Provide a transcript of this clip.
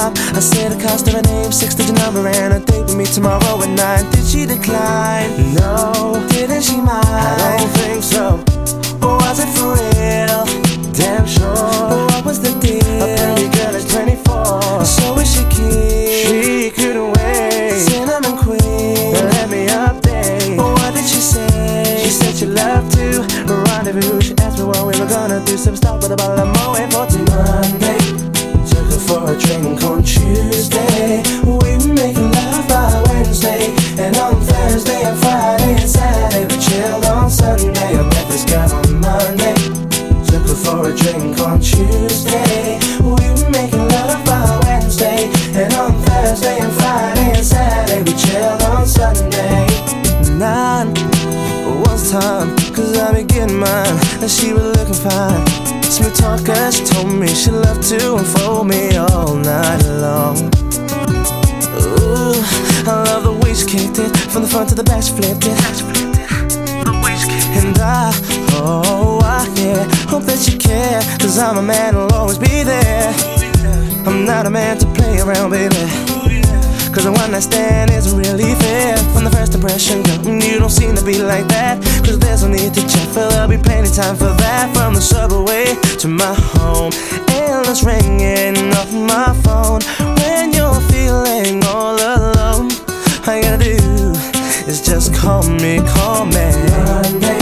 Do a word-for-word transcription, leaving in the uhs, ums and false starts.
job. I said the cost of her name, six-digit number, and a date with me tomorrow at nine. Did she decline? No. Didn't she mind? I don't think so. Or was it for real? Damn sure. What was the deal? A pretty girl is twenty-four. So is she keen? She couldn't wait. Cinnamon queen, let me update. What did she say? She said she loved to rendezvous. She asked me what we were gonna do. Some stop with a bottle of Moet for till Monday. Took her for a drink on Tuesday. We were making love by Wednesday. And on Thursday and Friday and Saturday we chilled on Sunday. I met this girl on Monday. Took her for a drink on Tuesday. We were making love by Wednesday. And on Thursday and Friday and Saturday we chilled on Sunday. Nine was time, cause I be getting mine. And she was looking fine. Smooth talker, she told me she loved to unfold me all night long. Ooh, I love the way she kicked it. From the front to the back she flipped it. And I, oh, I, yeah, hope that you care. Cause I'm a man who'll always be there. I'm not a man to play around, baby. Cause a one night stand isn't really fair. From the first impression, girl, you don't seem to be like that. Cause there's no need to check, for there'll be plenty time for that. From the subway to my home, endless ringing off my phone. When you're feeling all alone, all you gotta do is just call me, call me Monday.